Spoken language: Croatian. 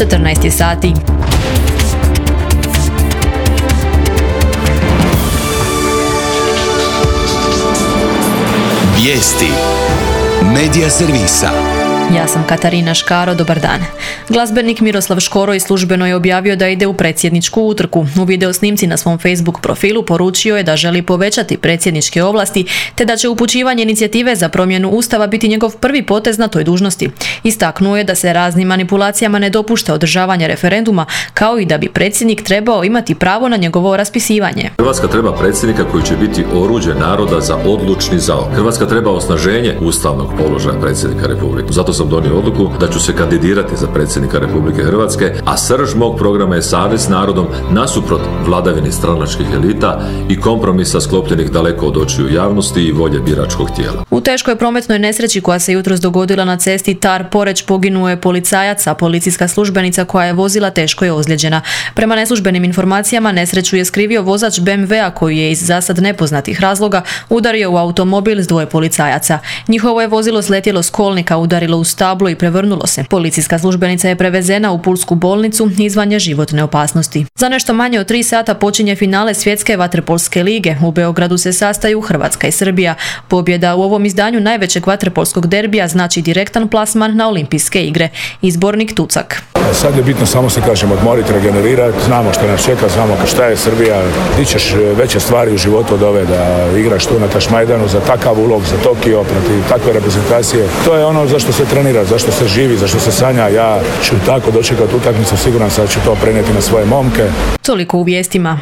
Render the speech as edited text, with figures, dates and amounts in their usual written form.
14 sati. Vijesti Medija servisa. Ja sam Katarina Škaro, dobar dan. Glazbenik Miroslav Škoro službeno je objavio da ide u predsjedničku utrku. U video snimci na svom Facebook profilu poručio je da želi povećati predsjedničke ovlasti, te da će upućivanje inicijative za promjenu Ustava biti njegov prvi potez na toj dužnosti. Istaknuo je da se raznim manipulacijama ne dopušta održavanje referenduma, kao i da bi predsjednik trebao imati pravo na njegovo raspisivanje. Hrvatska treba predsjednika koji će biti oruđe naroda za odlučni zaokret. Hrvatska treba osnaženje ustavnog položaja predsjednika Republike. Zato sam donio odluku da ću se kandidirati za predsjednika Republike Hrvatske, a srž mog programa je savez s narodom nasuprot vladavini stranačkih elita i kompromisa sklopljenih daleko od očiju javnosti i volje biračkog tijela. U teškoj prometnoj nesreći koja se jutros dogodila na cesti Tar-Poreč poginuo je policajac, a policijska službenica koja je vozila teško je ozlijeđena. Prema neslužbenim informacijama nesreću je skrivio vozač BMW-a koji je iz zasad nepoznatih razloga udario u automobil s dvoje policajaca. Njihovo je vozilo sletjelo s kolnika, udarilo u stablo i prevrnulo se. Policijska službenica je prevezena u pulsku bolnicu izvan je životne opasnosti. Za nešto manje od 3 sata počinje finale Svjetske vaterpolske lige. U Beogradu se sastaju Hrvatska i Srbija. Pobjeda u ovom izdanju najvećeg vaterpolskog derbija znači direktan plasman na olimpijske igre. Izbornik Tucak. Sad je bitno samo se odmoriti, regenerirati. Znamo što nas čeka, znamo šta je Srbija. Ti ćeš veće stvari u životu od ove da igraš tu na Tašmajdanu za takav ulog, za Tokio, protiv takve reprezentacije. To je ono zašto se trenira, zašto se živi, zašto se sanja. Ja ću tako dočekati utakmicu, siguran sam da ću to prenijeti na svoje momke. Toliko u vijestima.